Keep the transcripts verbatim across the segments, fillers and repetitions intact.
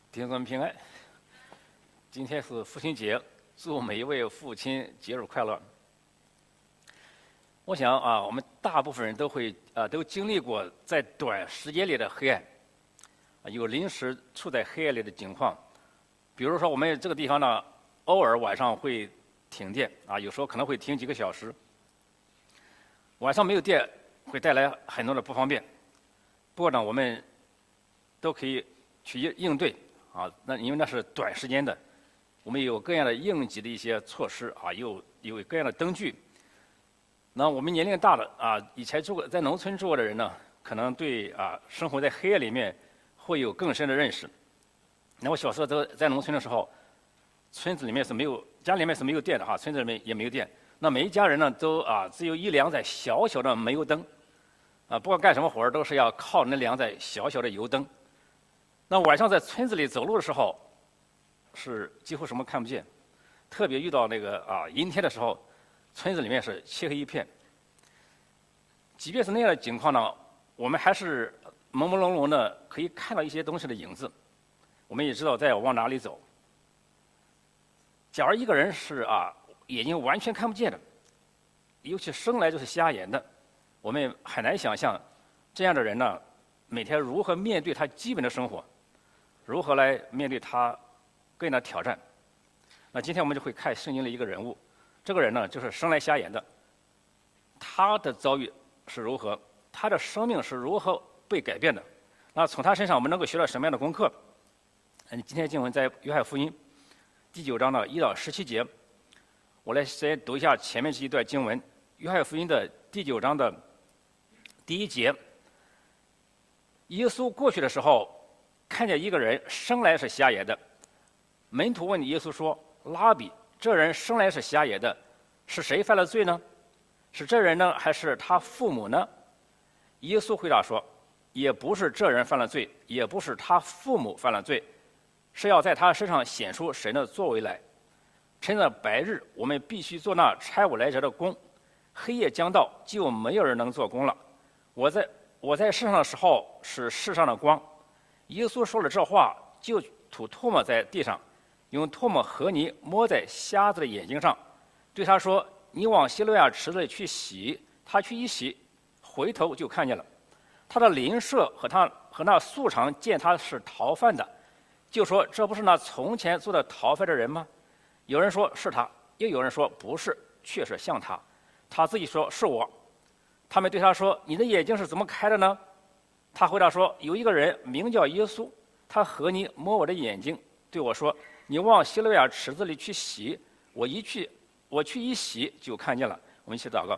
弟兄们平安。今天是父亲节，祝每一位父亲节日快乐。我想啊，我们大部分人都会啊，都经历过在短时间里的黑暗，啊，有临时处在黑暗里的情况。比如说，我们这个地方呢，偶尔晚上会停电啊，有时候可能会停几个小时。晚上没有电，会带来很多的不方便。不过呢，我们都可以去应应对。啊，那因为那是短时间的，我们有各样的应急的一些措施啊，有有各样的灯具。那我们年龄大了啊，以前住过在农村住过的人呢，可能对啊生活在黑暗里面会有更深的认识。那我小时候在在农村的时候，村子里面是没有家里面是没有电的哈，村子里面也没有电。那每一家人呢都啊只有一辆在小小的煤油灯，啊不管干什么活儿都是要靠那两盏小小的油灯。那晚上在村子里走路的时候，是几乎什么看不见，特别遇到那个啊阴天的时候，村子里面是漆黑一片。即便是那样的情况呢，我们还是朦朦胧胧的可以看到一些东西的影子，我们也知道在往哪里走。假如一个人是啊眼睛完全看不见的，尤其生来就是瞎眼的，我们很难想象这样的人呢，每天如何面对他基本的生活。如何来面对他各样的挑战？那今天我们就会看圣经的一个人物，这个人呢就是生来瞎眼的，他的遭遇是如何？他的生命是如何被改变的？那从他身上我们能够学到什么样的功课？嗯，今天经文在约翰福音第九章的一到十七节，我来先读一下前面这一段经文。约翰福音的第九章的第一节，耶稣过去的时候，看见一个人生来是瞎眼的，门徒问耶稣说：“拉比，这人生来是瞎眼的，是谁犯了罪呢？是这人呢，还是他父母呢？”耶稣回答说：“也不是这人犯了罪，也不是他父母犯了罪，是要在他身上显出神的作为来。趁着白日，我们必须做那差我来者的工；黑夜将到，就没有人能做工了。我在我在世上的时候是世上的光。”耶稣说了这话，就吐唾沫在地上，用唾沫和泥抹在瞎子的眼睛上，对他说：“你往希罗亚池子里去洗。”他去一洗，回头就看见了。他的邻舍和他和那素常见他是逃犯的，就说：“这不是那从前做的逃犯的人吗？”有人说是他，又有人说不是，确实像他。他自己说是我。他们对他说：“你的眼睛是怎么开的呢？”他回答说：“有一个人名叫耶稣，他和泥摸我的眼睛，对我说：‘你往希罗亚池子里去洗。’我一去，我去一洗，就看见了。”我们一起祷告。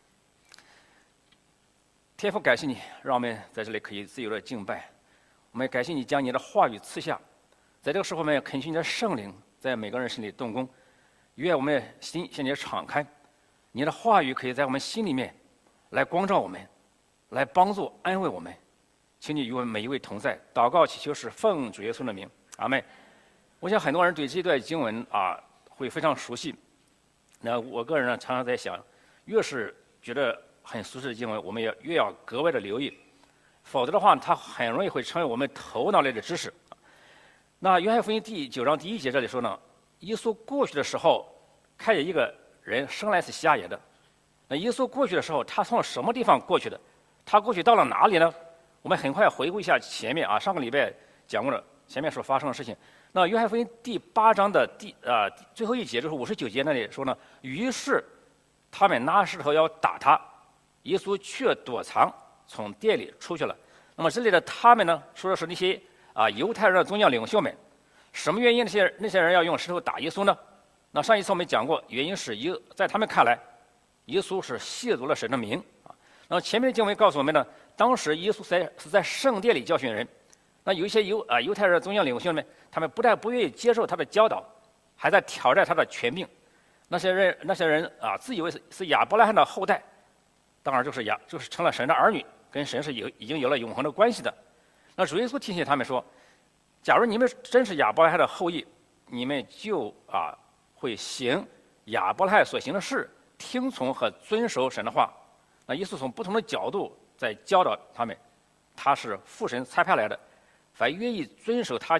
天父，感谢你，让我们在这里可以自由的敬拜。我们感谢你将你的话语赐下，在这个时候，我们恳求你的圣灵在每个人心里动工，愿我们心向你敞开，你的话语可以在我们心里面来光照我们，来帮助安慰我们。请你与我们每一位同在，祷告祈求是奉主耶稣的名，阿们。我想很多人对这段经文啊会非常熟悉。那我个人呢，常常在想，越是觉得很熟悉的经文，我们也越要格外的留意，否则的话，它很容易会成为我们头脑里的知识。那约翰福音第九章第一节这里说呢，耶稣过去的时候，看见一个人生来是瞎眼的。那耶稣过去的时候，他从什么地方过去的？他过去到了哪里呢？我们很快回顾一下前面啊，上个礼拜讲过了前面所发生的事情。那约翰福音第八章的第啊、呃、最后一节，就是五十九节那里说呢，于是他们拿石头要打他，耶稣却躲藏，从店里出去了。那么这里的他们呢，说的是那些啊犹太人的宗教领袖们。什么原因那些那些人要用石头打耶稣呢？那上一次我们讲过，原因是耶在他们看来，耶稣是亵渎了神的名啊。那么前面的经文告诉我们呢，当时耶稣在是在圣殿里教训人，那有一些犹啊犹太人的宗教领袖们，他们不但不愿意接受他的教导，还在挑战他的权柄。那些人那些人啊，自以为是是亚伯拉罕的后代，当然就是亚就是成了神的儿女，跟神是有已经有了永恒的关系的。那主耶稣提醒他们说，假如你们真是亚伯拉罕的后裔，你们就啊会行亚伯拉罕所行的事，听从和遵守神的话。那耶稣从不同的角度在教导他们，他是父神差派来的，凡愿意遵守他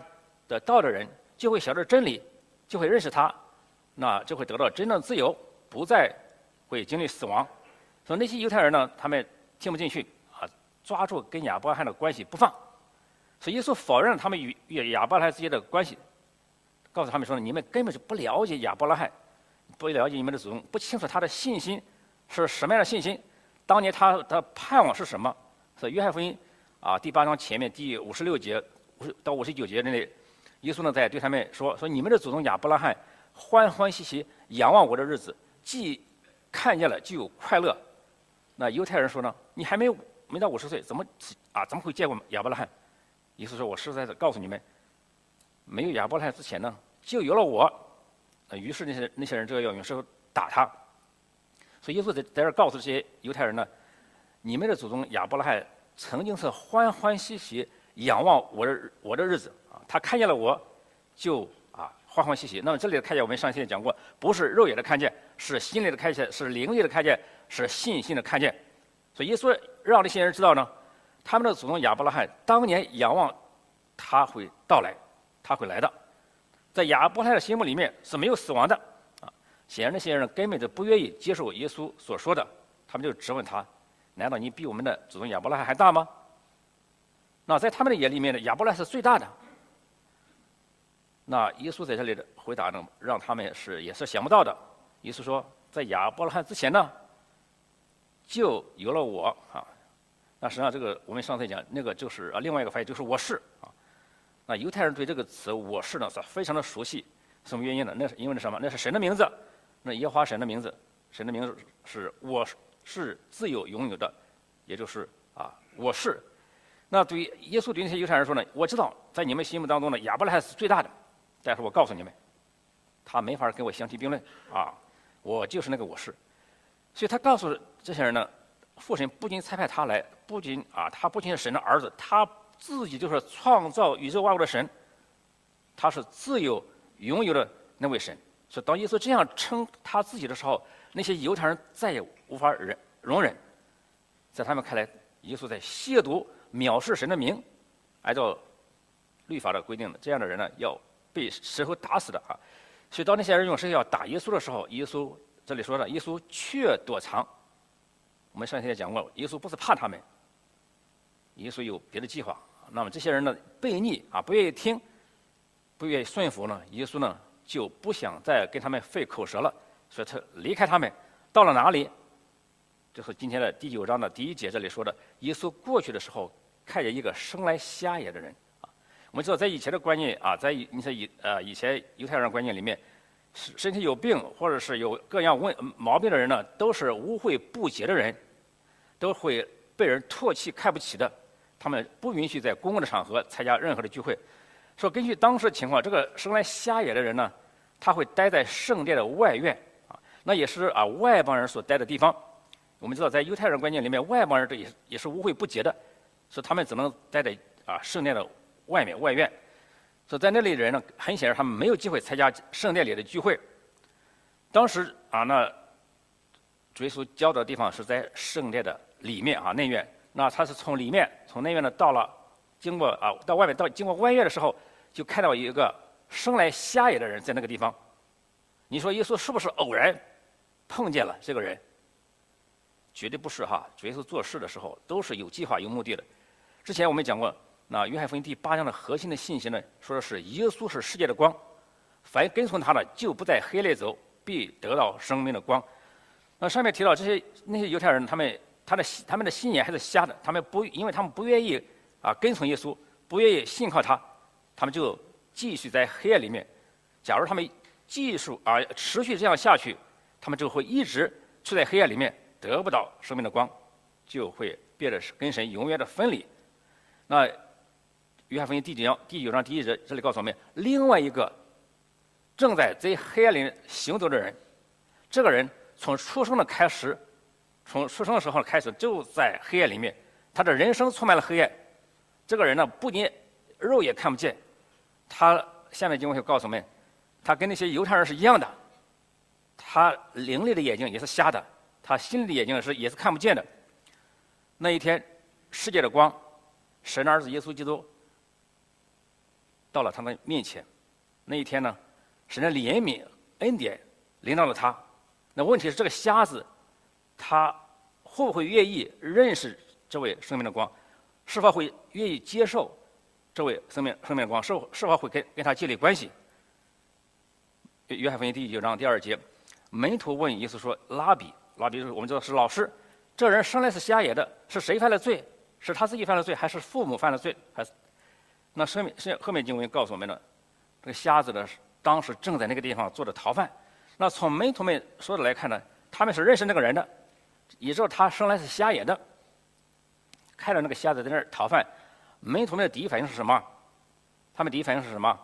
的道的人，就会晓得真理，就会认识他，那就会得到真正自由，不再会经历死亡。所以那些犹太人呢，他们听不进去啊，抓住跟亚伯拉罕的关系不放。所以耶稣否认他们与与亚伯拉罕之间的关系，告诉他们说：你们根本是不了解亚伯拉罕，不了解你们的祖宗，不清楚他的信心是什么样的信心，当年他的盼望是什么。所以约翰福音啊第八章前面第五十六节到五十九节那里，耶稣呢在对他们说：说你们的祖宗亚伯拉罕欢欢喜喜仰望我的日子，既看见了就有快乐。那犹太人说呢：你还没没到五十岁，怎么啊怎么会见过亚伯拉罕？耶稣说：我实在是告诉你们，没有亚伯拉罕之前呢，就有了我。于是那些那些人这个要用石头打他。所以耶稣在在这告诉这些犹太人呢：你们的祖宗亚伯拉罕曾经是欢欢喜喜仰望我的我的日子啊，他看见了我，就啊欢欢喜喜。那么这里的看见，我们上期也讲过，不是肉眼的看见，是心里的看见，是灵力的看见，是信心的看见。所以耶稣让这些人知道呢，他们的祖宗亚伯拉罕当年仰望他会到来，他会来的。在亚伯拉罕的心目里面是没有死亡的啊。显然那些人根本就不愿意接受耶稣所说的，他们就质问他：难道你比我们的祖宗亚伯拉罕还大吗？那在他们的眼里面呢，亚伯拉罕是最大的。那耶稣在这里的回答呢，让他们是也是想不到的。耶稣说，在亚伯拉罕之前呢，就有了我啊。那实际上这个我们上次讲那个就是啊另外一个翻译就是我是啊。那犹太人对这个词我是呢是非常的熟悉，什么原因呢？那是因为那什么？那是神的名字，那耶和华神的名字，神的名字是我是自有永有的，也就是啊我是。那对于耶稣对那些犹太人说呢，我知道在你们心目当中呢，亚伯拉罕是最大的，但是我告诉你们，他没法跟我相提并论啊，我就是那个我是。所以他告诉这些人呢，父神不仅差派他来，不仅啊他不仅是神的儿子，他自己就是创造宇宙万物的神，他是自有永有的那位神。所以当耶稣这样称他自己的时候，那些犹太人再也无法忍容忍，在他们看来，耶稣在亵渎藐视神的名，按照律法的规定的，这样的人呢要被石头打死的啊。所以当那些人用石头要打耶稣的时候，耶稣这里说的，耶稣却躲藏。我们上期也讲过，耶稣不是怕他们，耶稣有别的计划。那么这些人呢悖逆啊，不愿意听，不愿意顺服呢，耶稣呢就不想再跟他们费口舌了，所以他离开他们，到了哪里？就是今天的第九章的第一节这里说的，耶稣过去的时候，看见一个生来瞎眼的人啊。我们知道，在以前的观念啊，在你说以呃以前犹太人观念里面，身体有病或者是有各样问毛病的人呢，都是污秽不洁的人，都会被人唾弃看不起的。他们不允许在公共的场合参加任何的聚会。说根据当时的情况，这个生来瞎眼的人呢，他会待在圣殿的外院啊，那也是啊外邦人所待的地方。我们知道，在犹太人观念里面，外邦人这也也是污秽不洁的，所以他们只能待在啊圣殿的外面外院。所以在那里的人呢，很显然他们没有机会参加圣殿里的聚会。当时啊，那主耶稣教的地方是在圣殿的里面啊内院。那他是从里面从内院呢到了，经过啊到外面到经过外院的时候，就看到一个生来瞎眼的人在那个地方。你说耶稣是不是偶然碰见了这个人？绝对不是哈！主耶稣做事的时候都是有计划有目的的。之前我们讲过，那约翰福音第八章的核心的信息呢，说的是耶稣是世界的光，凡跟从他的就不在黑里走，必得到生命的光。那上面提到这些那些犹太人，他们他的他们的心眼还是瞎的，他们不因为他们不愿意啊跟从耶稣，不愿意信靠他，他们就继续在黑暗里面。假如他们继续啊持续这样下去，他们就会一直处在黑暗里面，得不到生命的光，就会变得跟神永远的分离。那约翰福音第九章第九章第一节这里告诉我们，另外一个正在在黑暗里行走的人，这个人从出生的开始，从出生的时候开始就在黑暗里面，他的人生充满了黑暗。这个人呢，不仅肉也看不见，他下面经文会告诉我们，他跟那些犹太人是一样的，他灵里的眼睛也是瞎的，他心里的眼睛是也是看不见的。那一天，世界的光，神的儿子耶稣基督到了他们面前。那一天呢，神的怜悯恩典临到了他。那问题是，这个瞎子他会不会愿意认识这位生命的光？是否会愿意接受这位生命生命的光？是否是否会跟跟他建立关系？约翰福音第九章第二节，门徒问耶稣说：“拉比，拉比，我们知道是老师，这人生来是瞎眼的，是谁犯了罪？是他自己犯了罪，还是父母犯了罪？还是……”那后面后面经文告诉我们呢，这个瞎子呢，当时正在那个地方做着逃犯。那从门徒们说的来看呢，他们是认识那个人的，也知道他生来是瞎眼的。看到那个瞎子在那儿逃犯，门徒们的第一反应是什么？他们第一反应是什么？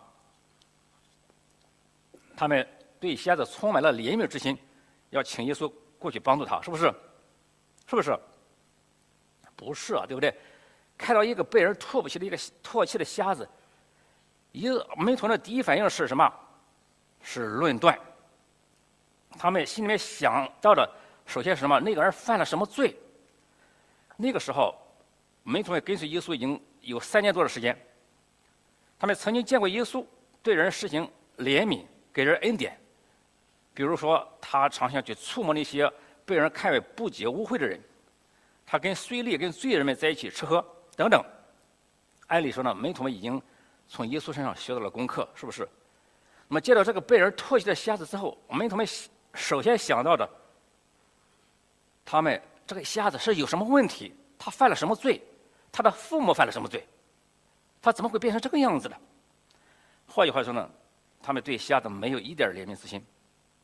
他们对瞎子充满了怜悯之心，要请耶稣过去帮助他，是不是？是不是？不是啊，对不对？看到一个被人唾弃的一个唾弃的瞎子，一个门徒的第一反应是什么？是论断。他们心里面想到的，首先是什么？那个人犯了什么罪？那个时候，门徒们跟随耶稣已经有三年多的时间，他们曾经见过耶稣对人实行怜悯，给人恩典。比如说，他常常去触摸那些被人看为不洁污秽的人，他跟税吏、跟罪人们在一起吃喝等等。按理说呢，门徒们已经从耶稣身上学到了功课，是不是？那么见到这个被人唾弃的瞎子之后，门徒们首先想到的，他们这个瞎子是有什么问题？他犯了什么罪？他的父母犯了什么罪？他怎么会变成这个样子的？换句话说呢，他们对瞎子没有一点怜悯之心。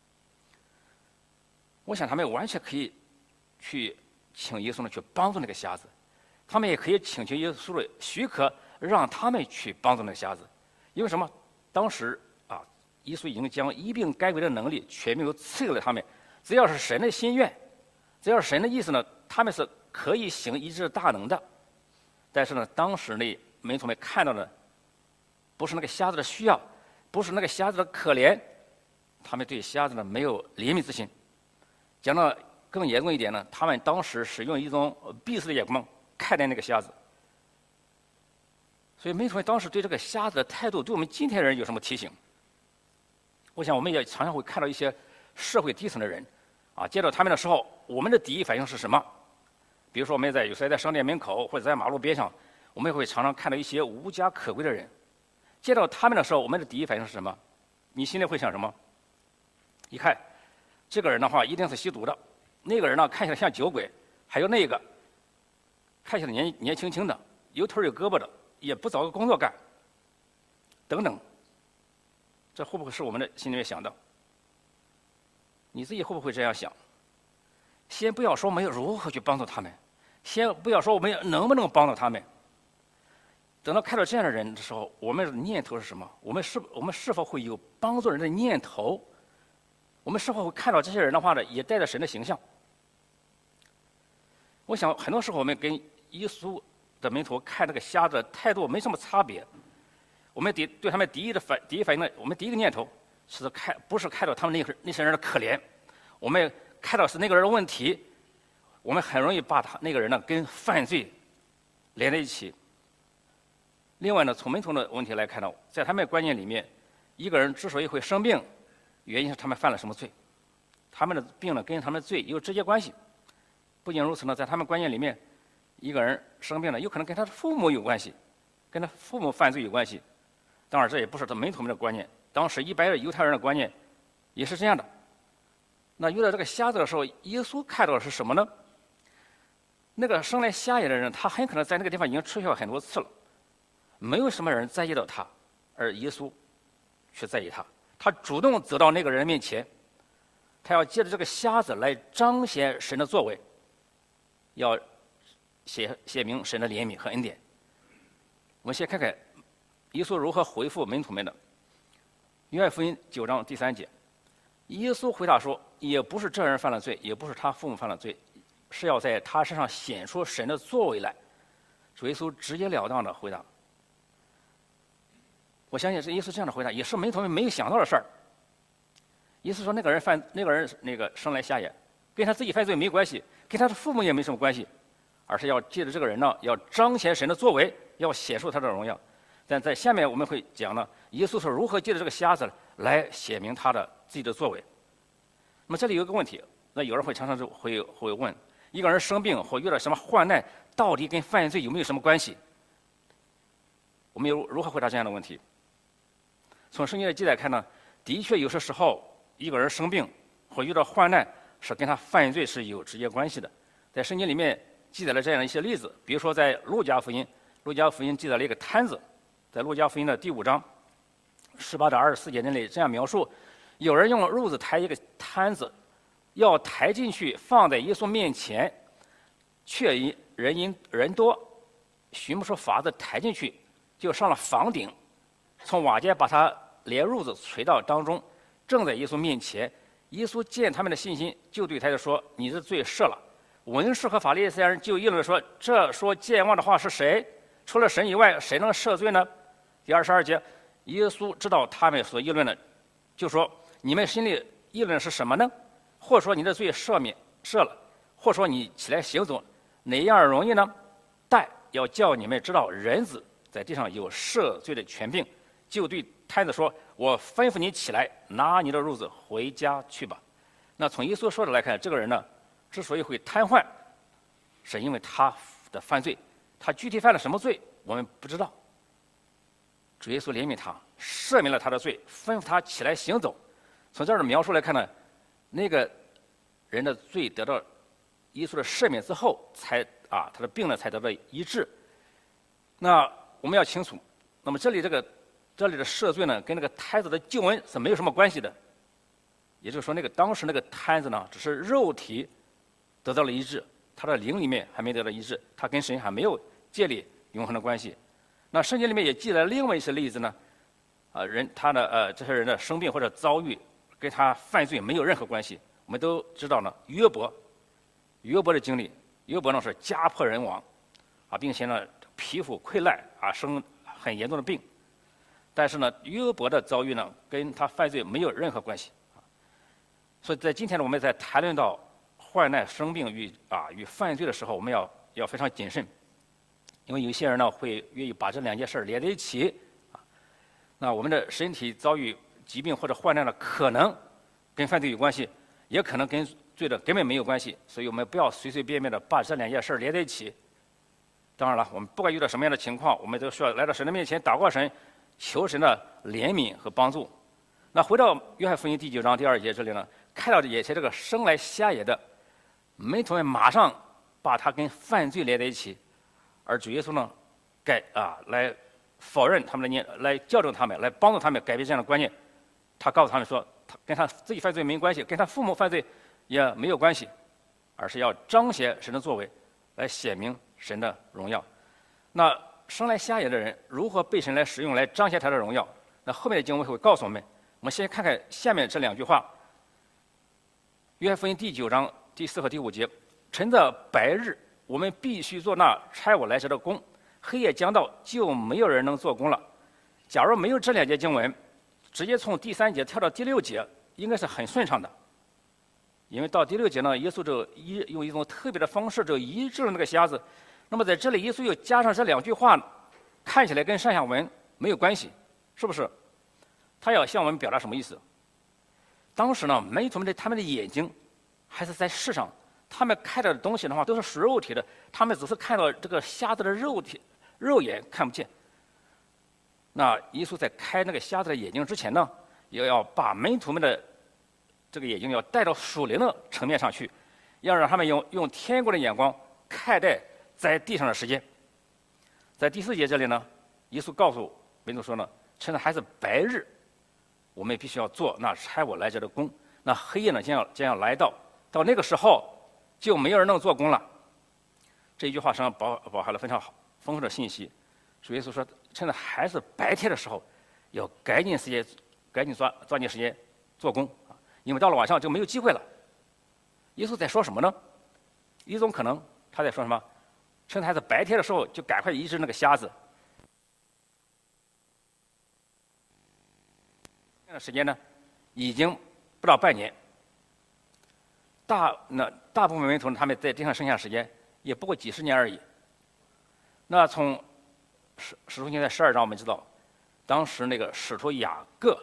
我想他们完全可以去请耶稣呢去帮助那个瞎子，他们也可以请求耶稣的许可，让他们去帮助那个瞎子。因为什么？当时啊，耶稣已经将医病赶鬼的能力全面都赐给了他们。只要是神的心愿，只要是神的意思呢，他们是可以行医治大能的。但是呢，当时那门徒们看到的不是那个瞎子的需要，不是那个瞎子的可怜，他们对瞎子呢没有怜悯之心。讲到更严重一点呢，他们当时使用一种鄙视的眼光看待那个瞎子。所以门徒们当时对这个瞎子的态度，对我们今天人有什么提醒？我想我们也常常会看到一些社会低层的人，啊，见到他们的时候，我们的第一反应是什么？比如说我们在有时候在商店门口或者在马路边上，我们会常常看到一些无家可归的人。见到他们的时候，我们的第一反应是什么？你心里会想什么？一看，这个人的话一定是吸毒的，那个人呢看起来像酒鬼，还有那个看起来年年轻轻的，有腿有胳膊的，也不找个工作干，等等。这会不会是我们的心里面想的？你自己会不会这样想？先不要说我们如何去帮助他们，先不要说我们能不能帮助他们。等到看到这样的人的时候，我们的念头是什么？我们是我们是否会有帮助人的念头？我们是否会看到这些人的话呢，也带着神的形象？我想很多时候我们跟耶稣的门徒看这个瞎子的态度没什么差别。我们第对他们第一的反第一反应呢，我们第一个念头是看不是看到他们那个那些人的可怜，我们看到是那个人的问题，我们很容易把他那个人呢跟犯罪连在一起。另外呢，从门徒的问题来看呢，在他们的观念里面，一个人之所以会生病，原因是他们犯了什么罪？他们的病呢跟他们的罪有直接关系。不仅如此呢，在他们观念里面，一个人生病了，有可能跟他的父母有关系，跟他父母犯罪有关系。当然，这也不是他门徒们的观念，当时一般的犹太人的观念也是这样的。那遇到这个瞎子的时候，耶稣看到的是什么呢？那个生来瞎眼的人，他很可能在那个地方已经出现了很多次了，没有什么人在意到他，而耶稣却在意他。他主动走到那个人面前，他要借着这个瞎子来彰显神的作为，要写写明神的怜悯和恩典。我们先看看耶稣如何回复门徒们的。约翰福音九章第三节，耶稣回答说：“也不是这人犯了罪，也不是他父母犯了罪，是要在他身上显出神的作为来。”主耶稣直截了当的回答。我相信是耶稣这样的回答，也是门徒们没有想到的事儿。耶稣说：“那个人犯，那个人那个生来瞎眼，跟他自己犯罪没关系，跟他的父母也没什么关系，而是要借着这个人呢，要彰显神的作为，要显出他的荣耀。 但在下面我们会讲呢，耶稣是如何借着这个瞎子来显明他的自己的作为。那么这里有一个问题，那有人会常常就会会问：一个人生病或遇到什么患难，到底跟犯罪有没有什么关系？我们如如何回答这样的问题？从圣经的记载看呢，的确有些时候一个人生病或遇到患难是跟他犯罪是有直接关系的。在圣经里面记载了这样一些例子，比如说在路加福音，路加福音记载了一个摊子，在路加福音的第五章十八到二十四节那里这样描述：有人用褥子抬一个摊子，要抬进去放在耶稣面前，却因人因人多，寻不出法子抬进去，就上了房顶，从瓦间把他连褥子垂到当中，正在耶稣面前。耶稣见他们的信心，就对他就说：“你的罪赦了。”文士和法利赛人就议论说：“这说健忘的话是谁？除了神以外，谁能赦罪呢？”第二十二节，耶稣知道他们所议论的，就说：“你们心里议论的是什么呢？或说你的罪赦免赦了，或说你起来行走，哪样容易呢？但要叫你们知道，人子在地上有赦罪的权柄。”就对摊子说：“我吩咐你起来，拿你的褥子回家去吧。”那从耶稣说的来看，这个人呢，之所以会瘫痪，是因为他的犯罪。他具体犯了什么罪，我们不知道。主耶稣怜悯他，赦免了他的罪，吩咐他起来行走。从这儿的描述来看呢，那个人的罪得到耶稣的赦免之后，才啊他的病呢才得到医治。那我们要清楚，那么这里这个这里的赦罪呢，跟那个摊子的救恩是没有什么关系的。也就是说，那个当时那个摊子呢，只是肉体得到了医治，他的灵里面还没得到医治，他跟神还没有建立永恒的关系。那圣经里面也记载了另外一些例子呢，啊，人他的呃这些人的生病或者遭遇，跟他犯罪没有任何关系。我们都知道呢，约伯，约伯的经历，约伯呢是家破人亡，啊，并且呢皮肤溃烂啊，生很严重的病。但是呢，约伯的遭遇呢，跟他犯罪没有任何关系。所以在今天呢，我们在谈论到患难、生病与啊与犯罪的时候，我们要要非常谨慎，因为有些人呢会愿意把这两件事连在一起啊。那我们的身体遭遇疾病或者患难呢，可能跟犯罪有关系，也可能跟罪的根本没有关系。所以我们不要随随便便的把这两件事连在一起。当然了，我们不管遇到什么样的情况，我们都需要来到神的面前祷告神，求神的怜悯和帮助。那回到约翰福音第九章第二节这里呢，看到眼前这个生来瞎眼的门徒们，马上把他跟犯罪连在一起，而主耶稣呢，改啊来否认他们的念，来校正他们，来帮助他们改变这样的观念。他告诉他们说，他跟他自己犯罪没关系，跟他父母犯罪也没有关系，而是要彰显神的作为，来显明神的荣耀。那生来瞎眼的人如何被神来使用，来彰显他的荣耀？那后面的经文会告诉我们。我们先看看下面这两句话。约翰福音第九章第四和第五节：趁着白日，我们必须做那差我来者的工；黑夜将到，就没有人能做工了。假如没有这两节经文，直接从第三节跳到第六节，应该是很顺畅的。因为到第六节呢，耶稣就医用一种特别的方式就医治了那个瞎子。那么在这里，耶稣又加上这两句话，看起来跟上下文没有关系，是不是？他要向我们表达什么意思？当时呢，门徒们的他们的眼睛还是在世上，他们看到的东西的话都是属肉体的，他们只是看到这个瞎子的肉体，肉眼看不见。那耶稣在开那个瞎子的眼睛之前呢，也要把门徒们的这个眼睛要带到属灵的层面上去，要让他们用用天国的眼光看待在地上的时间。在第四节这里呢，耶稣告诉门徒说呢，趁着还是白日，我们必须要做那差我来者的工。那黑夜呢，将要将要来到，到那个时候就没有人能做工了。这一句话实际上包包含了非常好丰富的信息。主耶稣说，趁着还是白天的时候，要赶紧时间，赶紧抓抓紧时间做工啊，因为到了晚上就没有机会了。耶稣在说什么呢？一种可能，他在说什么？趁还是白天的时候，就赶快医治那个瞎子。这个时间呢，已经不到半年。大那大部分门徒他们在地上剩下的时间也不过几十年而已。那从使使徒行传十二章，我们知道，当时那个使徒雅各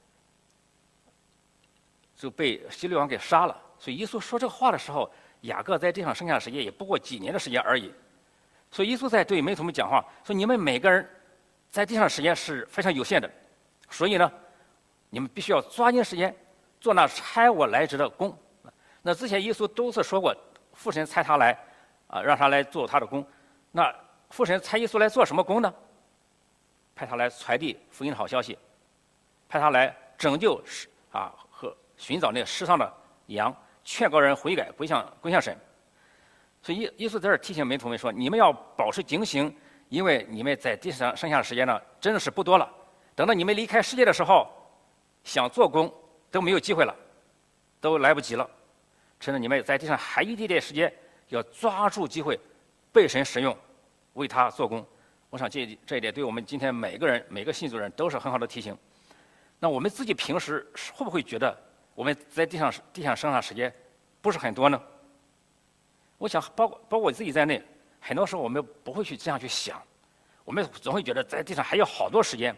就被希律王给杀了。所以耶稣说这个话的时候，雅各在地上剩下的时间也不过几年的时间而已。所以耶稣在对门徒们讲话，说你们每个人在地上的时间是非常有限的，所以呢，你们必须要抓紧时间做那差我来之的工。那之前耶稣多次说过，父神差他来，啊，让他来做他的工。那父神差耶稣来做什么工呢？派他来传递福音的好消息，派他来拯救世啊和寻找那个世上的羊，劝告人悔改归向归向神。所以耶耶稣在这儿提醒门徒们说：你们要保持警醒，因为你们在地上剩下的时间呢，真的是不多了。等到你们离开世界的时候，想做工都没有机会了，都来不及了。趁着你们在地上还有一点点时间，要抓住机会，被神使用，为他做工。我想这这一点对我们今天每个人每个信主人都是很好的提醒。那我们自己平时会不会觉得我们在地上地上剩下时间不是很多呢？我想包括包括我自己在内，很多时候我们不会去这样去想，我们总会觉得在地上还有好多时间。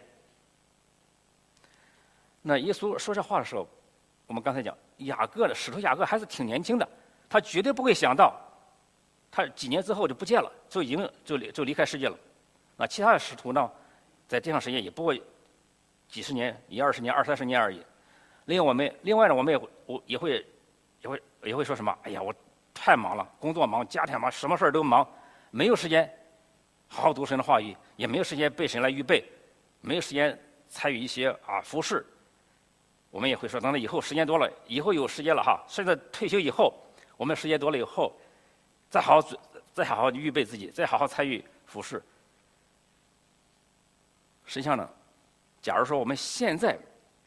那耶稣说这话的时候，我们刚才讲雅各的使徒雅各还是挺年轻的，他绝对不会想到，他几年之后就不见了，就已经就就离开世界了。那其他的使徒呢，在地上时间也不过几十年、一二十年、二三十年而已。另外我们另外呢，我们也会我也会也会也会说什么？哎呀，我太忙了，工作忙，家庭忙，什么事儿都忙，没有时间好好读神的话语，也没有时间被神来预备，没有时间参与一些啊服饰。我们也会说，等到以后时间多了，以后有时间了哈，甚至退休以后，我们时间多了以后，再好好再好好预备自己，再好好参与服饰。实际上呢，假如说我们现在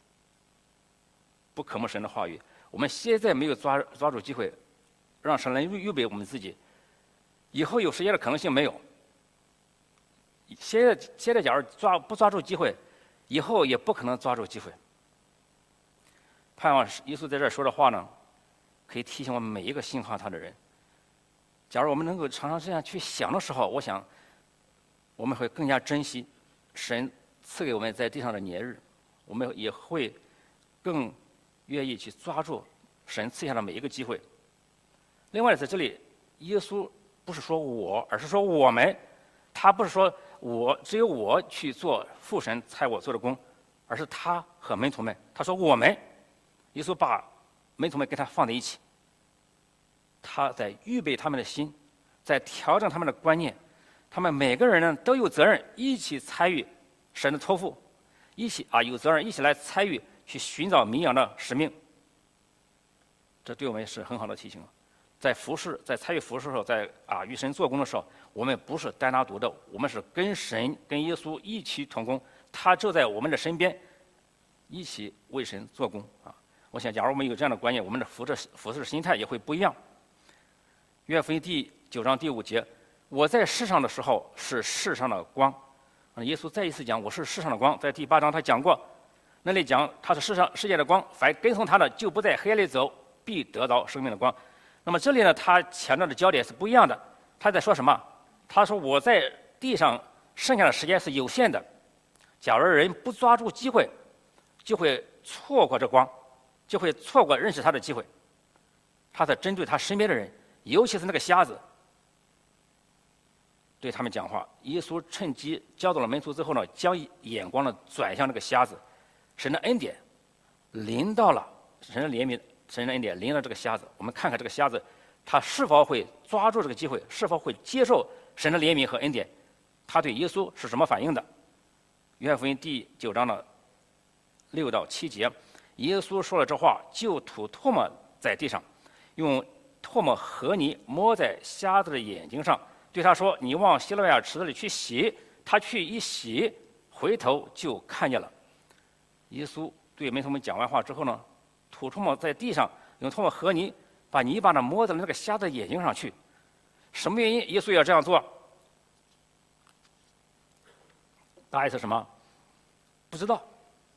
不渴慕神的话语，我们现在没有抓抓住机会，让神来预备我们自己，以后有时间的可能性没有。现在现在假如抓不抓住机会，以后也不可能抓住机会。盼望耶稣在这儿说的话呢，可以提醒我们每一个信靠他的人。假如我们能够常常这样去想的时候，我想我们会更加珍惜神赐给我们在地上的年日，我们也会更愿意去抓住神赐下的每一个机会。另外，在这里，耶稣不是说我，而是说我们。他不是说我只有我去做父神差我做的工，而是他和门徒们。他说我们，耶稣把门徒们跟他放在一起，他在预备他们的心，在调整他们的观念。他们每个人呢都有责任一起参与神的托付，一起啊有责任一起来参与去寻找迷羊的使命。这对我们是很好的提醒。在服侍，在参与服侍的时候，在啊与神做工的时候，我们不是单打独斗，我们是跟神、跟耶稣一起同工，他就在我们的身边，一起为神做工啊！我想，假如我们有这样的观念，我们的服侍服侍心态也会不一样。约翰福音第九章第五节，我在世上的时候是世上的光。啊，耶稣再一次讲我是世上的光，在第八章他讲过，那里讲他是世上世界的光，凡跟从他的，就不在黑暗里走，必得到生命的光。那么这里呢，他强调的焦点是不一样的。他在说什么？他说我在地上剩下的时间是有限的，假如人不抓住机会，就会错过这光，就会错过认识他的机会。他在针对他身边的人，尤其是那个瞎子，对他们讲话。耶稣趁机教导了门徒之后呢，将眼光呢转向那个瞎子，神的恩典临到了，神的怜悯。神的恩典临了这个瞎子，我们看看这个瞎子，他是否会抓住这个机会，是否会接受神的怜悯和恩典？他对耶稣是什么反应的？约翰福音第九章的六到七节，耶稣说了这话，就吐唾沫在地上，用唾沫和泥摸在瞎子的眼睛上，对他说：“你往西罗亚池子里去洗。”他去一洗，回头就看见了。耶稣对门徒们讲完话之后呢，吐唾沫在地上，用唾沫和泥把泥巴呢摸到那个瞎子的眼睛上去。什么原因耶稣要这样做？答案是什么？不知道。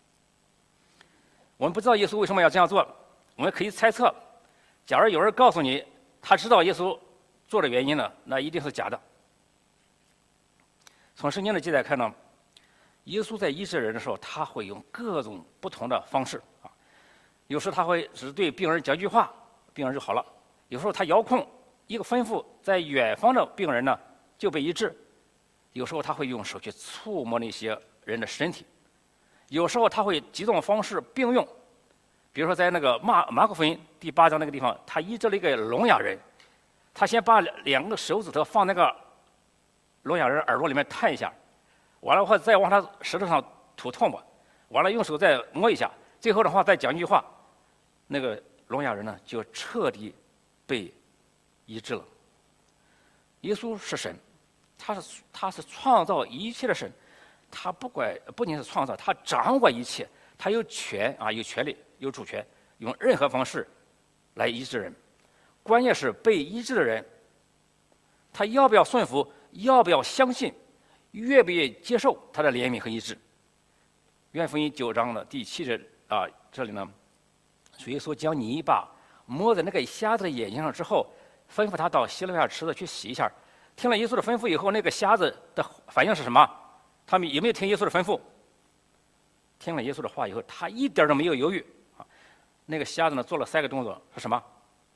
我们不知道耶稣为什么要这样做，我们可以猜测。假如有人告诉你他知道耶稣做的原因呢，那一定是假的。 从圣经的记载看呢，耶稣在医治人的时候，他会用各种不同的方式啊。有时他会只对病人讲句话，病人就好了；有时候他遥控一个吩咐，在远方的病人呢就被医治；有时候他会用手去触摸那些人的身体；有时候他会几种方式并用。比如说，在那个马马可福音第八章那个地方，他医治了一个聋哑人，他先把两个手指头放那个聋哑人耳朵里面探一下，完了后再往他舌头上吐唾沫，完了用手再摸一下，最后的话再讲一句话，那个聋哑人呢就彻底被医治了。耶稣是神，他是他是创造一切的神，他不管不仅是创造，他掌管一切，他有权啊，有权利，有主权，用任何方式来医治人。关键是被医治的人，他要不要顺服，要不要相信，愿不愿意接受他的怜悯和医治。约翰福音九章的第七节啊，这里呢，主耶稣将泥巴摸在那个瞎子的眼睛上之后，吩咐他到希罗亚池子去洗一下。听了耶稣的吩咐以后，那个瞎子的反应是什么？他们有没有听耶稣的吩咐？听了耶稣的话以后，他一点都没有犹豫啊。那个瞎子呢，做了三个动作，是什么？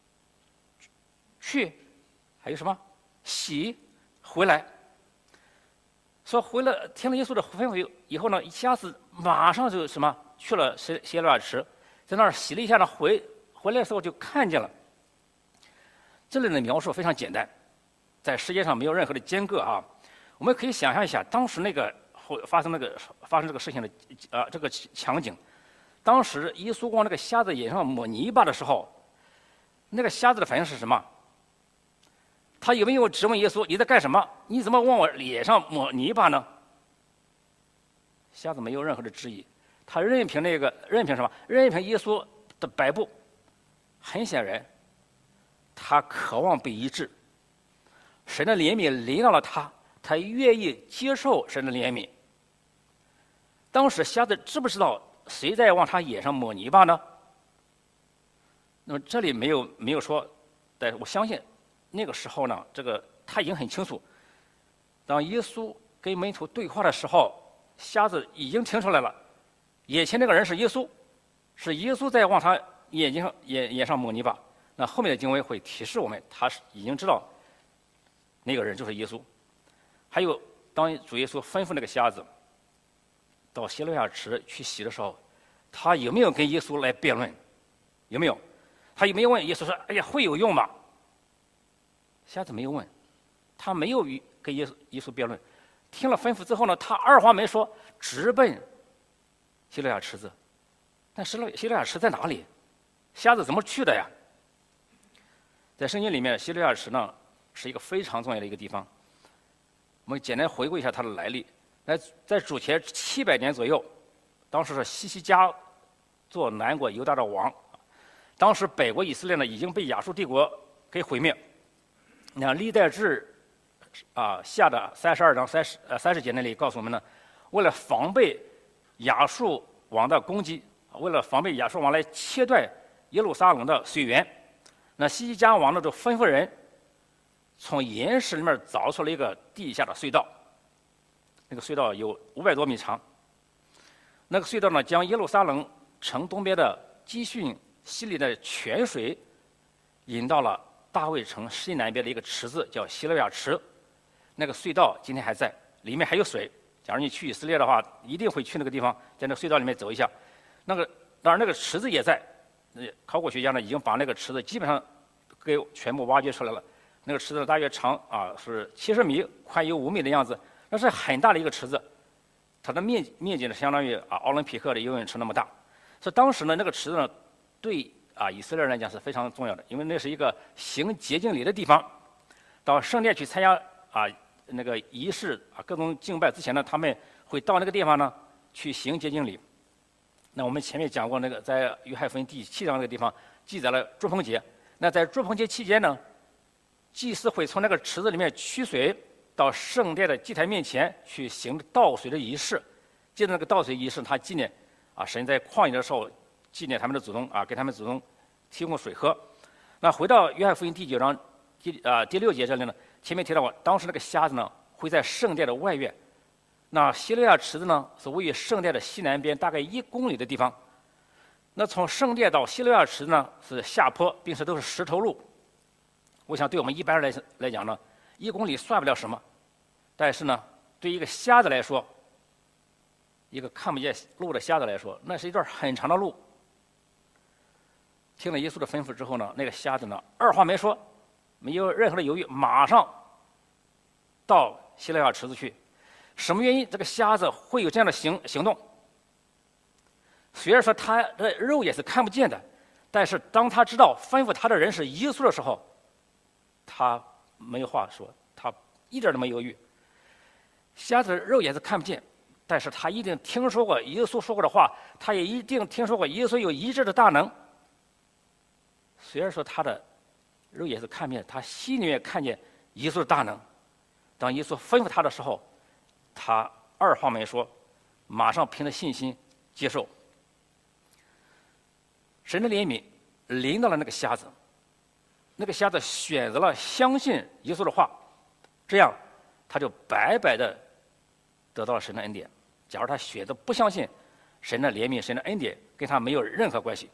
去，还有什么？洗，回来。说回了，听了耶稣的吩咐以后呢，一下子马上就什么去了希希罗亚池，在那儿洗了一下呢，回回来的时候就看见了。这里的描述非常简单，在世界上没有任何的间隔啊。我们可以想象一下，当时那个发生那个发生这个事情的啊、呃、这个场景。当时耶稣往那个瞎子眼上抹泥巴的时候，那个瞎子的反应是什么？他有没有质问耶稣：“你在干什么？你怎么往我脸上抹泥巴呢？”瞎子没有任何的质疑，他任凭那个任凭什么？任凭耶稣的摆布。很显然，他渴望被医治，神的怜悯临到了他，他愿意接受神的怜悯。当时瞎子知不知道谁在往他眼上抹泥巴呢？那么这里没有没有说，但我相信那个时候呢，这个他已经很清楚。当耶稣跟门徒对话的时候，瞎子已经听出来了，眼前那个人是耶稣，是耶稣在往他眼睛上眼眼上抹泥巴。那后面的经文会提示我们，他是已经知道那个人就是耶稣。还有，当主耶稣吩咐那个瞎子到希罗亚池去洗的时候，他有没有跟耶稣来辩论？有没有？他有没有问耶稣说：“哎呀，会有用吗？”瞎子没有问，他没有与跟耶稣耶稣辩论。听了吩咐之后呢，他二话没说，直奔希罗亚池子。但希罗希罗亚池在哪里？瞎子怎么去的呀？在圣经里面，希罗亚池呢是一个非常重要的一个地方。我们简单回顾一下它的来历。在在主前七百年左右，当时是西西家做南国犹大的王。当时北国以色列呢已经被亚述帝国给毁灭。那历代志啊下的三十二章三十呃三十节那里告诉我们呢，为了防备亚述王的攻击，为了防备亚述王来切断耶路撒冷的水源，那西西家王呢就吩咐人从岩石里面凿出了一个地下的隧道，那个隧道有五百多米长。那个隧道呢，将耶路撒冷城东边的基训溪里的泉水引到了大卫城西南边的一个池子，叫希罗亚池。那个隧道今天还在，里面还有水。假如你去以色列的话，一定会去那个地方，在那个隧道里面走一下。那个当然那个池子也在，考古学家呢已经把那个池子基本上给全部挖掘出来了。那个池子大约长啊是七十米，宽有五米的样子，那是很大的一个池子。它的面面积呢相当于啊奥林匹克的游泳池那么大。所以当时呢那个池子呢对啊以色列人来讲是非常重要的，因为那是一个行洁净礼的地方。到圣殿去参加啊那个仪式啊各种敬拜之前呢，他们会到那个地方呢去行洁净礼。那我们前面讲过，那个在约翰福音第七章那个地方记载了祝棚节。那在祝棚节期间呢，祭司会从那个池子里面取水，到圣殿的祭台面前去行倒水的仪式。借着那个倒水仪式，他纪念啊神在旷野的时候纪念他们的祖宗啊，给他们祖宗提供水喝。那回到约翰福音第九章第啊第六节这里呢，前面提到过，当时那个瞎子呢会在圣殿的外院那希罗亚池子呢，是位于圣殿的西南边，大概一公里的地方。那从圣殿到希罗亚池子呢，是下坡，并且都是石头路。我想，对我们一般人来来讲呢，一公里算不了什么，但是呢，对一个瞎子来说，一个看不见路的瞎子来说，那是一段很长的路。听了耶稣的吩咐之后呢，那个瞎子呢，二话没说，没有任何的犹豫，马上到希罗亚池子去。什么原因？这个瞎子会有这样的行行动？虽然说他的肉眼是看不见的，但是当他知道吩咐他的人是耶稣的时候，他没有话说，他一点都没犹豫。瞎子的肉眼是看不见，但是他一定听说过耶稣说过的话，他也一定听说过耶稣有医治的大能。虽然说他的肉眼是看不见，他心里面看见耶稣的大能。当耶稣吩咐他的时候，他二话没说，马上凭着信心接受。神的怜悯临到了那个瞎子，那个瞎子选择了相信耶稣的话，这样他就白白的得到了神的恩典。假如他选择不相信神的怜悯、神的恩典，跟他没有任何关系。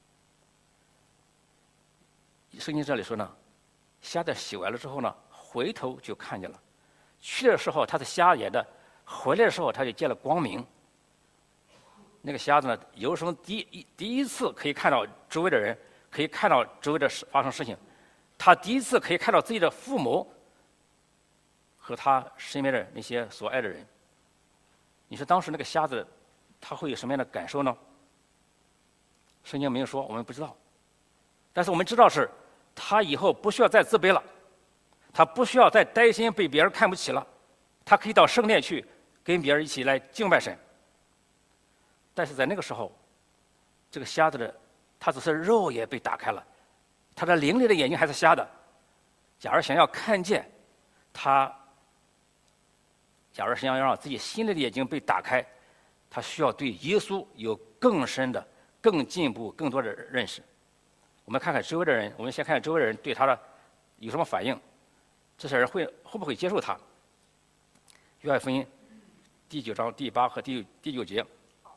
圣经这里说呢，瞎子洗完了之后呢，回头就看见了。去的时候他是瞎眼的，回来的时候他就见了光明。那个瞎子呢，有时候第一第一次可以看到周围的人，可以看到周围的事发生事情，他第一次可以看到自己的父母和他身边的那些所爱的人。你说当时那个瞎子他会有什么样的感受呢？圣经没有说，我们不知道。但是我们知道是，他以后不需要再自卑了，他不需要再担心被别人看不起了，他可以到圣殿去跟别人一起来敬拜神。但是在那个时候，这个瞎子的他只是肉也被打开了，他的灵里的眼睛还是瞎的。假如想要看见他，假如想要让自己心里的眼睛被打开，他需要对耶稣有更深的、更进步、更多的认识。我们看看周围的人，我们先看看周围的人对他的有什么反应，这些人会会不会接受他？约翰福音第九章第八和第第九节，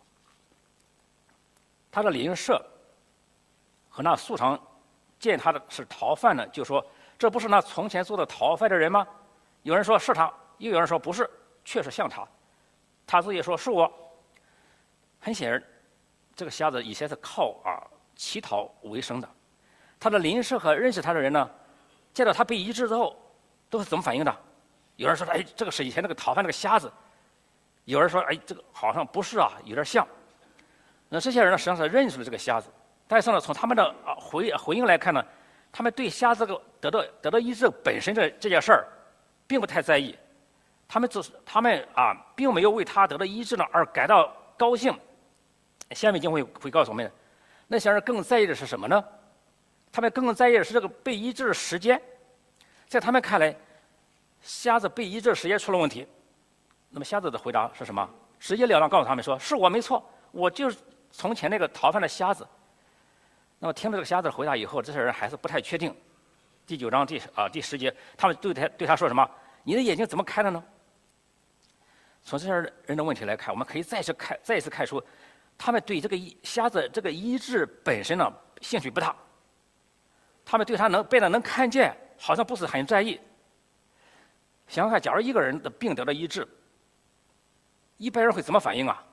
他的邻舍和那素常见他的是逃犯的，就说：“这不是那从前做的逃犯的人吗？”有人说是他，又有人说不是，确实像他。他自己说是我。很显然，这个瞎子以前是靠啊乞讨为生的。他的邻舍和认识他的人呢，见到他被医治之后，都是怎么反应的？有人说：“哎，这个是以前那个逃犯那个瞎子。”有人说：“哎，这个好像不是啊，有点像。”那这些人呢，实际上是认识了这个瞎子，但是呢，从他们的啊回回应来看呢，他们对瞎子这个得到得到医治本身这这件事儿，并不太在意。他们只是他们啊，并没有为他得到医治呢而感到高兴。下面经会会告诉我们，那些人更在意的是什么呢？他们更在意的是这个被医治的时间。在他们看来，瞎子被医治的时间出了问题。那么瞎子的回答是什么？直截了当告诉他们说：“是我没错，我就是从前那个逃犯的瞎子。”那么听了这个瞎子的回答以后，这些人还是不太确定。第九章第啊第十节，他们对他对他说什么？你的眼睛怎么开了呢？从这些人的问题来看，我们可以再次看再一次看出，他们对这个瞎子这个医治本身呢兴趣不大。他们对他能变得能看见，好像不是很在意。想想看，假如一个人的病得到医治，一般人会怎么反应啊？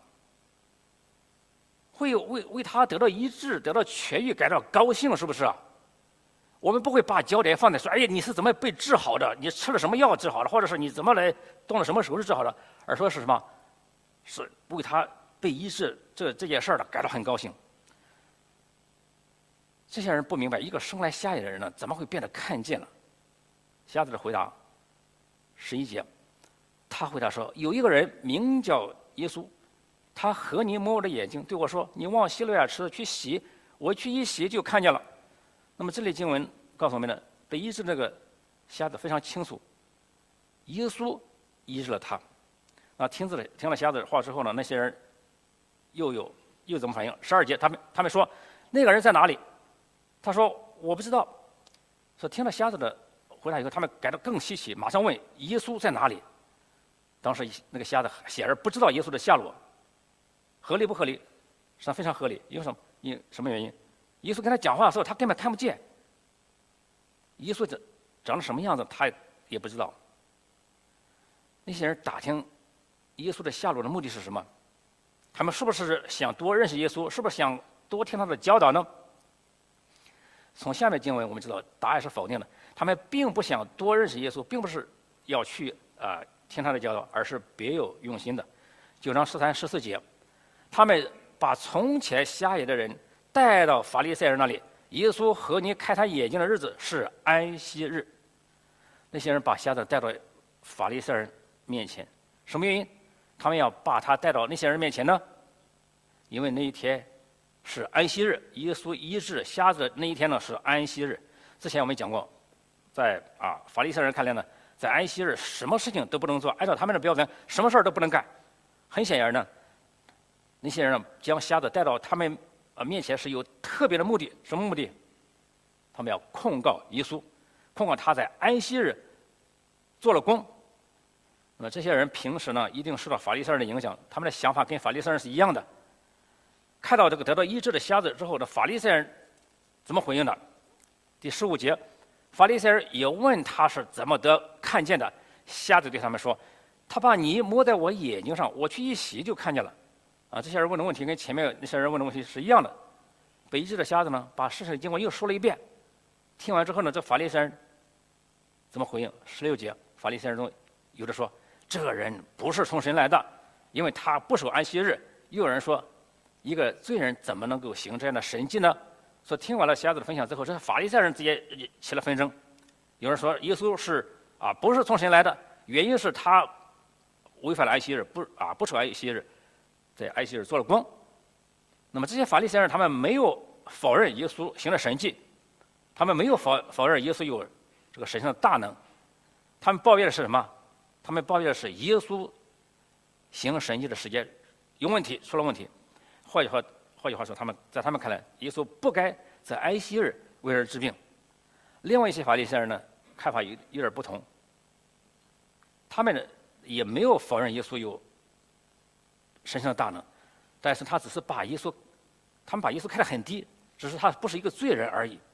会为为他得到医治、得到痊愈感到高兴，是不是啊？我们不会把焦点放在说：“哎呀，你是怎么被治好的？你吃了什么药治好的？或者是你怎么来动了什么手术治好的？”而说是什么？是为他被医治这这件事儿呢感到很高兴。这些人不明白，一个生来瞎眼的人呢，怎么会变得看见了？瞎子的回答，十一节，他回答说：“有一个人名叫耶稣，他和泥摸我的眼睛，对我说：‘你往希罗亚池去洗。’我去一洗就看见了。”那么这类经文告诉我们呢，被医治那个瞎子非常清楚，耶稣医治了他。啊，听了听了瞎子的话之后呢，那些人又有又怎么反应？十二节，他们他们说：“那个人在哪里？”他说：“我不知道。”说听了瞎子的回答以后，他们感到更稀奇，马上问：“耶稣在哪里？” 当时那个瞎子显然不知道耶稣的下落，合理不合理？实际上非常合理。因为什么？因什么原因？耶稣跟他讲话的时候，他根本看不见。耶稣长长得什么样子，他也不知道。那些人打听耶稣的下落的目的是什么？他们是不是想多认识耶稣？是不是想多听他的教导呢？从下面经文我们知道，答案是否定的。他们并不想多认识耶稣，并不是要去啊、呃、听他的教导，而是别有用心的。九章十三、十四节，他们把从前瞎眼的人带到法利赛人那里。耶稣和你开他眼睛的日子是安息日。那些人把瞎子带到法利赛人面前，什么原因？他们要把他带到那些人面前呢？因为那一天是安息日，耶稣医治瞎子的那一天呢是安息日。之前我们讲过，在啊法利赛人看来呢，在安息日什么事情都不能做，按照他们的标准，什么事儿都不能干。很显然呢，那些人呢将瞎子带到他们啊面前是有特别的目的。什么目的？他们要控告耶稣，控告他在安息日做了工。那么这些人平时呢，一定受到法利赛人的影响，他们的想法跟法利赛人是一样的。看到这个得到医治的瞎子之后呢，法利赛人怎么回应的？第十五节，法利赛人也问他是怎么得看见的。瞎子对他们说：“他把泥抹在我眼睛上，我去一洗就看见了。”啊，这些人问的问题跟前面那些人问的问题是一样的。被医治的瞎子呢，把事情的经过又说了一遍。听完之后呢，这法利赛人怎么回应？十六节，法利赛人中有的说：“这个人不是从神来的，因为他不守安息日。”又有人说：“一个罪人怎么能够行这样的神迹呢？”所以听完了瞎子的分享之后，这法利赛人直接起了纷争。有人说耶稣是啊不是从神来的，原因是他违反了安息日，不啊不守安息日，在安息日做了工。那么这些法利赛人他们没有否认耶稣行了神迹，他们没有否否认耶稣有这个神圣的大能，他们抱怨的是什么？他们抱怨的是耶稣行神迹的时间有问题，出了问题。换句话换句话说，他们在他们看来，耶稣不该在安息日为人治病。另外一些法利赛人呢，看法有有点不同，他们呢也没有否认耶稣有神圣的大能，但是他只是把耶稣，他们把耶稣看得很低，只是他不是一个罪人而已。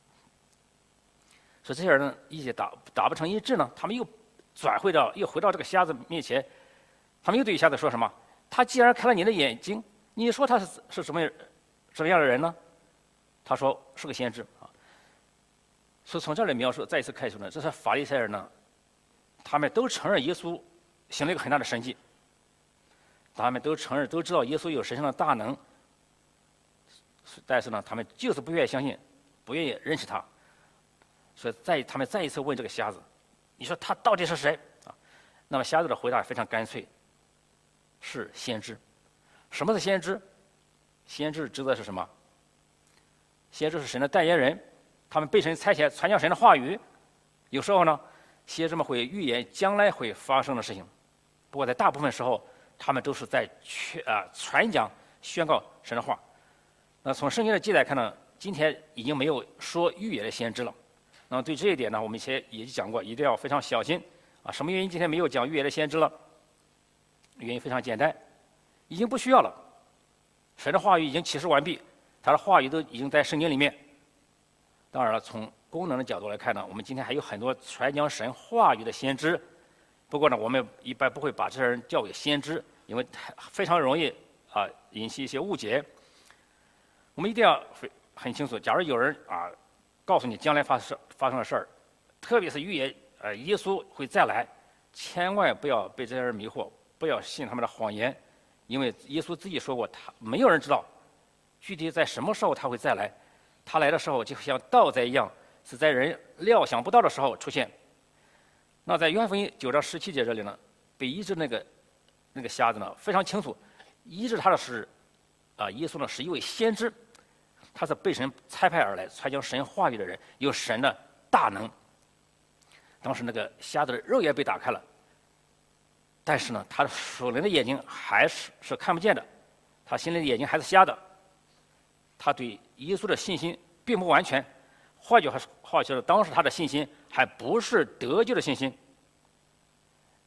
所以这些人呢，意见达达不成一致呢，他们又转回到又回到这个瞎子面前，他们又对瞎子说什么？他既然开了你的眼睛，你说他是是什么什么样的人呢？他说是个先知啊。所以从这里描述再一次开始呢，这些法利赛人呢，他们都承认耶稣行了一个很大的神迹，他们都承认都知道耶稣有神圣的大能，但是呢，他们就是不愿意相信，不愿意认识他。所以再他们再一次问这个瞎子：“你说他到底是谁？”啊，那么瞎子的回答非常干脆，是先知。什么是先知？先知指的是什么？先知是神的代言人，他们被神差遣传讲神的话语。有时候呢，先知们会预言将来会发生的事情，不过在大部分时候，他们都是在宣啊传讲宣告神的话。那从圣经的记载看呢，今天已经没有说预言的先知了。那么对这一点呢，我们以前也讲过，一定要非常小心啊。什么原因今天没有讲预言的先知了？原因非常简单，已经不需要了。神的话语已经启示完毕，他的话语都已经在圣经里面。当然了，从功能的角度来看呢，我们今天还有很多传讲神话语的先知。不过呢，我们一般不会把这些人叫为先知，因为非常容易啊引起一些误解。我们一定要很清楚，假如有人啊告诉你将来发生发生的事儿，特别是预言呃耶稣会再来，千万不要被这些人迷惑，不要信他们的谎言，因为耶稣自己说过，他没有人知道具体在什么时候他会再来，他来的时候就像盗贼一样，是在人料想不到的时候出现。那在约翰福音九章十七节这里呢，被医治那个那个瞎子呢非常清楚，医治他的是啊耶稣呢是一位先知，他是被神差派而来传讲神话语的人，有神的大能。当时那个瞎子的肉眼被打开了，但是呢，他的属灵的眼睛还是是看不见的，他心里的眼睛还是瞎的。他对耶稣的信心并不完全，换句话话说，当时他的信心还不是得救的信心。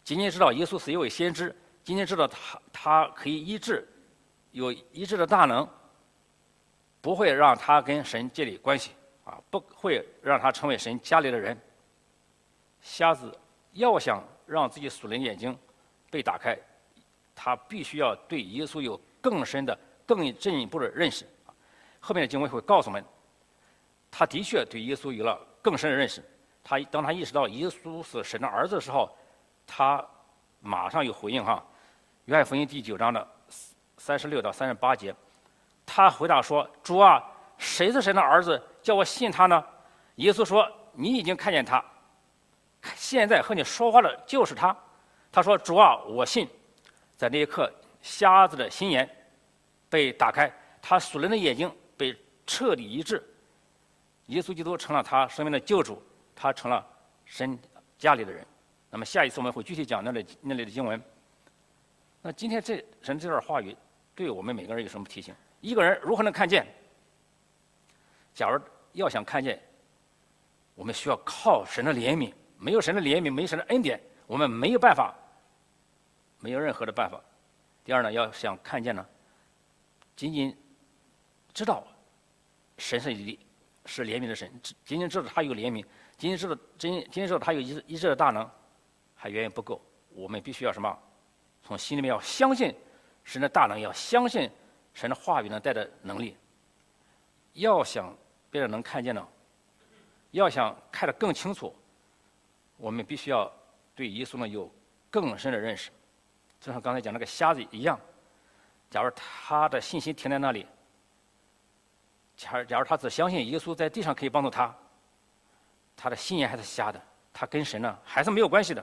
仅仅知道耶稣是一位先知，仅仅知道他他可以医治，有医治的大能，不会让他跟神建立关系啊，不会让他成为神家里的人。瞎子要想让自己属灵眼睛被打开，他必须要对耶稣有更深的、更进一步的认识。后面的经文会告诉我们，他的确对耶稣有了更深的认识。他当他意识到耶稣是神的儿子的时候，他马上有回应哈。约翰福音第九章的三十六到三十八节，他回答说：“主啊，谁是神的儿子？叫我信他呢？”耶稣说：“你已经看见他，现在和你说话的就是他。”他说：“主啊，我信。”在那一刻，瞎子的心眼被打开，他属灵的眼睛被彻底医治。耶稣基督成了他生命的救主，他成了神家里的人。那么下一次我们会具体讲那里那里的经文。那今天这神这段话语对我们每个人有什么提醒？一个人如何能看见？假如要想看见，我们需要靠神的怜悯。没有神的怜悯，没有神的恩典，我们没有办法，没有任何的办法。第二呢，要想看见呢，仅仅知道神是是怜悯的神，仅仅知道他有怜悯，仅仅知道仅仅仅知道他有医医治的大能，还远远不够。我们必须要什么？从心里面要相信神的大能，要相信神的话语能带的能力。要想别人能看见呢，要想看得更清楚，我们必须要对耶稣呢有更深的认识。就像刚才讲那个瞎子一样，假如他的信心停在那里，假假如他只相信耶稣在地上可以帮助他，他的心眼还是瞎的，他跟神呢还是没有关系的。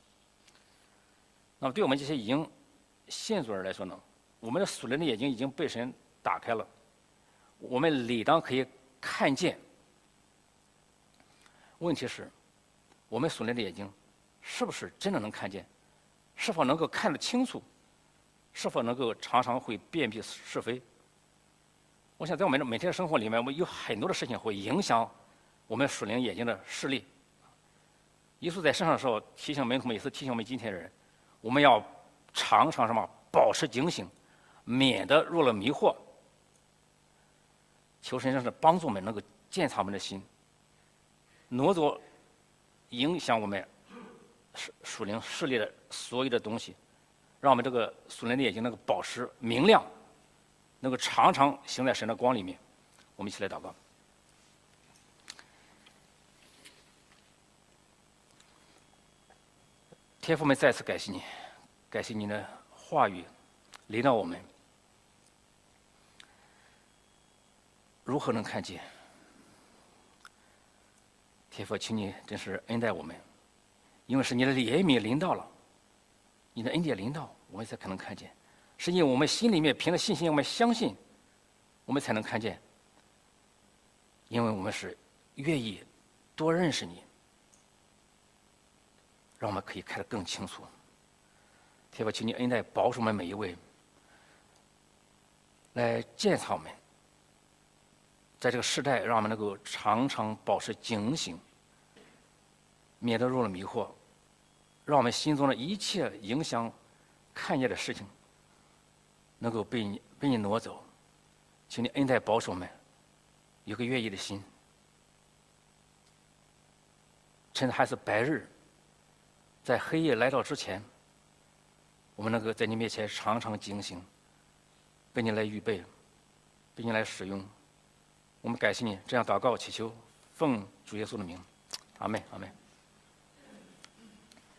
那么对我们这些已经信主人来说呢，我们的属灵的眼睛已经被神打开了，我们理当可以看见。问题是，我们属灵的眼睛是不是真的能看见？是否能够看得清楚？是否能够常常会辨别是非？我想在我们的每天的生活里面，我们有很多的事情会影响我们属灵眼睛的视力。耶稣在世上的时候提醒门徒们，也是提醒我们今天的人，我们要常常什么？保持警醒，免得入了迷惑。求神真是帮助我们能够鉴察我们的心，挪走影响我们属属灵视力的所有的东西，让我们这个属灵的眼睛能够保持明亮，能够常常行在神的光里面。我们一起来祷告。天父们，再次感谢你，感谢你的话语领导我们，如何能看见？天父，请你真是恩待我们，因为是你的怜悯临到了，你的恩典临到，我们才可能看见。是因为我们心里面凭着信心，我们相信，我们才能看见。因为我们是愿意多认识你，让我们可以看得更清楚。天父，请你恩待保守我们每一位，来鉴察我们，在这个时代，让我们能够常常保持警醒，免得入了迷惑，让我们心中的一切影响看见的事情，能够被你被你挪走。请你恩待保守我们，有个愿意的心，趁还是白日，在黑夜来到之前，我们能够在你面前常常警醒，被你来预备，被你来使用。我们感谢你，这样祷告祈求，奉主耶稣的名，阿门，阿门。